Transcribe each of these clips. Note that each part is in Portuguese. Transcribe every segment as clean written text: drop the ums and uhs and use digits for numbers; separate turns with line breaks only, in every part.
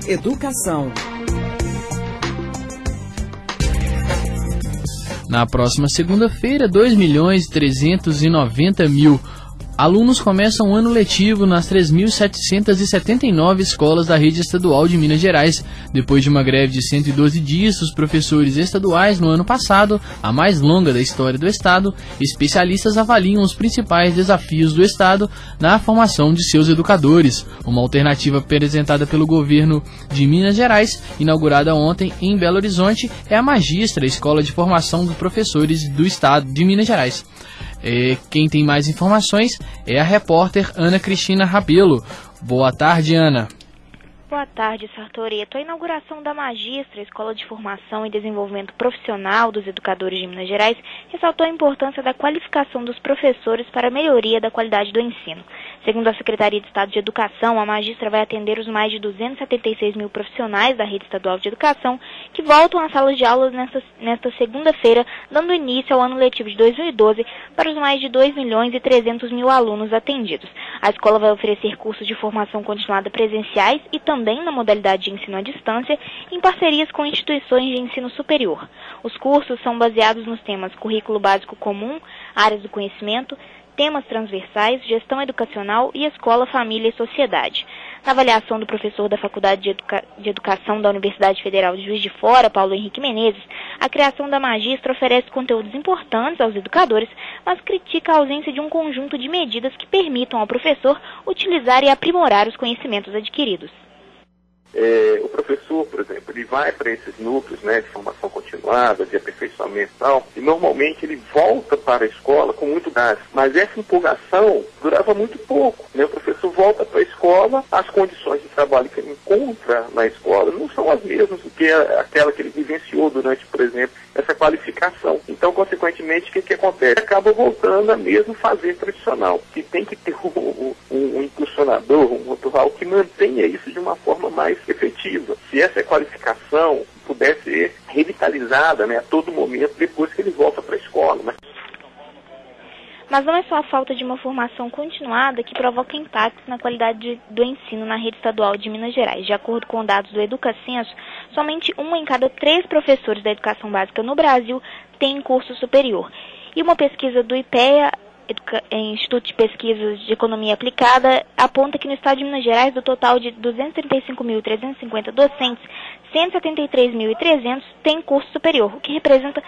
Educação.
Na próxima segunda-feira, 2.390.000 alunos começam o ano letivo nas 3.779 escolas da rede estadual de Minas Gerais. Depois de uma greve de 112 dias dos professores estaduais no ano passado, a mais longa da história do estado, especialistas avaliam os principais desafios do estado na formação de seus educadores. Uma alternativa apresentada pelo governo de Minas Gerais, inaugurada ontem em Belo Horizonte, é a Magistra, Escola de Formação dos Professores do estado de Minas Gerais. Quem tem mais informações é a repórter Ana Cristina Rabelo. Boa tarde, Ana.
Boa tarde, Sartoreto. A inauguração da Magistra, Escola de Formação e Desenvolvimento Profissional dos Educadores de Minas Gerais, ressaltou a importância da qualificação dos professores para a melhoria da qualidade do ensino. Segundo a Secretaria de Estado de Educação, a Magistra vai atender os mais de 276 mil profissionais da rede estadual de educação que voltam às salas de aulas nesta segunda-feira, dando início ao ano letivo de 2012 para os mais de 2.300.000 alunos atendidos. A escola vai oferecer cursos de formação continuada presenciais e também na modalidade de ensino à distância, em parcerias com instituições de ensino superior. Os cursos são baseados nos temas Currículo Básico Comum, Áreas do Conhecimento, Temas Transversais, Gestão Educacional e Escola, Família e Sociedade. Na avaliação do professor da Faculdade de Educação da Universidade Federal de Juiz de Fora, Paulo Henrique Menezes, a criação da Magistra oferece conteúdos importantes aos educadores, mas critica a ausência de um conjunto de medidas que permitam ao professor utilizar e aprimorar os conhecimentos adquiridos.
O professor, por exemplo, ele vai para esses núcleos, né, de formação continuada, de aperfeiçoamento e tal, e normalmente ele volta para a escola com muito gás. Mas essa empolgação durava muito pouco, né? O professor volta para a escola, as condições de trabalho que ele encontra na escola não são as mesmas do que aquela que ele vivenciou durante, por exemplo, essa qualificação. Então, consequentemente, o que acontece? Acaba voltando a mesmo fazer tradicional, que tem que ter um impulsionador, um motor que mantenha isso de uma forma mais efetiva. Se essa qualificação pudesse ser revitalizada, né, a todo momento depois que ele volta para a escola.
Mas não é só a falta de uma formação continuada que provoca impactos na qualidade do ensino na rede estadual de Minas Gerais. De acordo com dados do Educacenso, somente 1 em cada 3 professores da educação básica no Brasil tem curso superior. E uma pesquisa do IPEA, Instituto de Pesquisas de Economia Aplicada, aponta que no estado de Minas Gerais, do total de 235.350 docentes, 173.300 têm curso superior, o que representa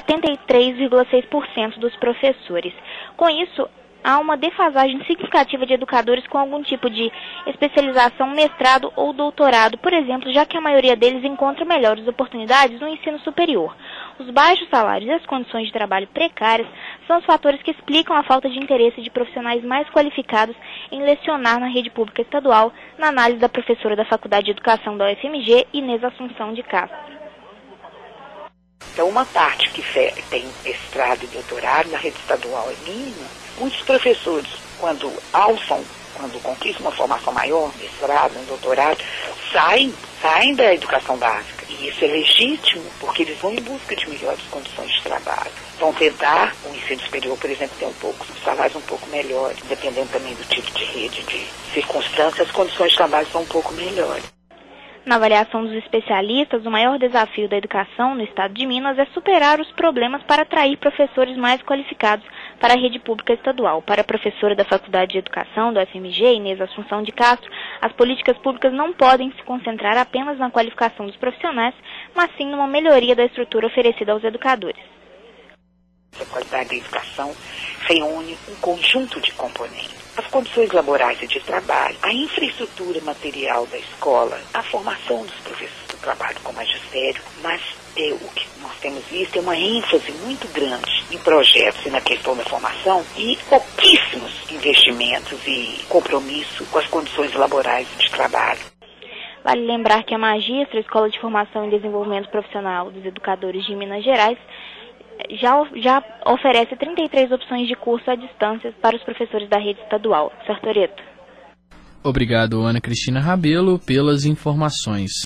73,6% dos professores. Com isso, há uma defasagem significativa de educadores com algum tipo de especialização, mestrado ou doutorado, por exemplo, já que a maioria deles encontra melhores oportunidades no ensino superior. Os baixos salários e as condições de trabalho precárias são os fatores que explicam a falta de interesse de profissionais mais qualificados em lecionar na rede pública estadual, na análise da professora da Faculdade de Educação da UFMG, Inês Assunção de Castro.
Então, uma parte que tem mestrado e doutorado na rede estadual é mínima. Muitos professores, quando conquistam uma formação maior, mestrado, um doutorado, saem da educação básica. E isso é legítimo, porque eles vão em busca de melhores condições de trabalho. Vão tentar o ensino superior, por exemplo, ter salários um pouco melhores, dependendo também do tipo de rede, de circunstâncias, as condições de trabalho são um pouco melhores.
Na avaliação dos especialistas, o maior desafio da educação no estado de Minas é superar os problemas para atrair professores mais qualificados para a rede pública estadual. Para a professora da Faculdade de Educação da UFMG, Inês Assunção de Castro, as políticas públicas não podem se concentrar apenas na qualificação dos profissionais, mas sim numa melhoria da estrutura oferecida aos educadores.
A qualidade da educação reúne um conjunto de componentes. As condições laborais e de trabalho, a infraestrutura material da escola, a formação dos professores do trabalho com magistério, mas o que nós temos visto é uma ênfase muito grande em projetos e na questão da formação e pouquíssimos investimentos e compromisso com as condições laborais de trabalho.
Vale lembrar que a Magistra, Escola de Formação e Desenvolvimento Profissional dos Educadores de Minas Gerais, já oferece 33 opções de curso à distância para os professores da rede estadual. Sartoreto.
Obrigado, Ana Cristina Rabelo, pelas informações.